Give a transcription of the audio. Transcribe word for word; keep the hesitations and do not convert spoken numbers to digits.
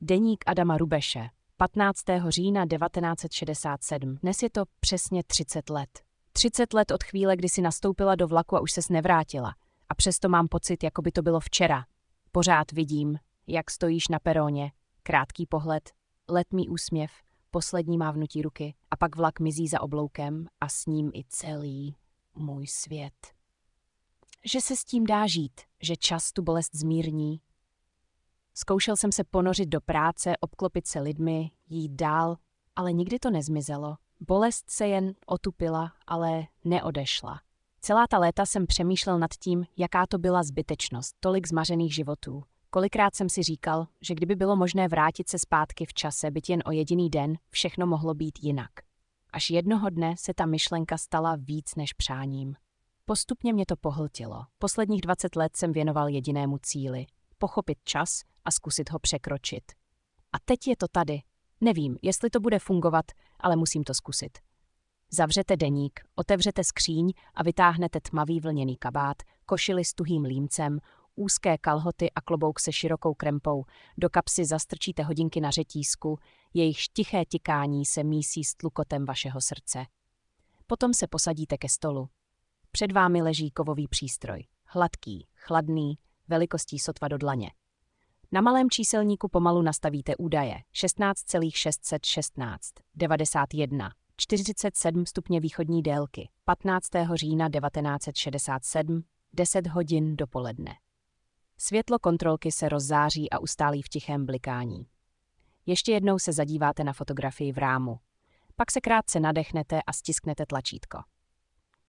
Deník Adama Rubeše, patnáctého října devatenáct set šedesát sedm. Dnes je to přesně třicet let. třicet let od chvíle, kdy si nastoupila do vlaku a už ses nevrátila. A přesto mám pocit, jako by to bylo včera. Pořád vidím, jak stojíš na peroně, krátký pohled, letmý úsměv, poslední mávnutí ruky a pak vlak mizí za obloukem a s ním i celý můj svět. Že se s tím dá žít, že čas tu bolest zmírní. Zkoušel jsem se ponořit do práce, obklopit se lidmi, jít dál, ale nikdy to nezmizelo. Bolest se jen otupila, ale neodešla. Celá ta léta jsem přemýšlel nad tím, jaká to byla zbytečnost, tolik zmařených životů. Kolikrát jsem si říkal, že kdyby bylo možné vrátit se zpátky v čase, byť jen o jediný den, všechno mohlo být jinak. Až jednoho dne se ta myšlenka stala víc než přáním. Postupně mě to pohltilo. Posledních dvacet let jsem věnoval jedinému cíli – pochopit čas a zkusit ho překročit. A teď je to tady. Nevím, jestli to bude fungovat, ale musím to zkusit. Zavřete deník, otevřete skříň a vytáhnete tmavý vlněný kabát, košili s tuhým límcem, úzké kalhoty a klobouk se širokou krempou, do kapsy zastrčíte hodinky na řetízku, jejichž tiché tikání se mísí s tlukotem vašeho srdce. Potom se posadíte ke stolu. Před vámi leží kovový přístroj, hladký, chladný, velikostí sotva do dlaně. Na malém číselníku pomalu nastavíte údaje šestnáct celých šest set šestnáct, devadesát jedna, čtyřicet sedm stupně východní délky, patnáctého října devatenáct set šedesát sedm, deset hodin dopoledne. Světlo kontrolky se rozzáří a ustálí v tichém blikání. Ještě jednou se zadíváte na fotografii v rámu. Pak se krátce nadechnete a stisknete tlačítko.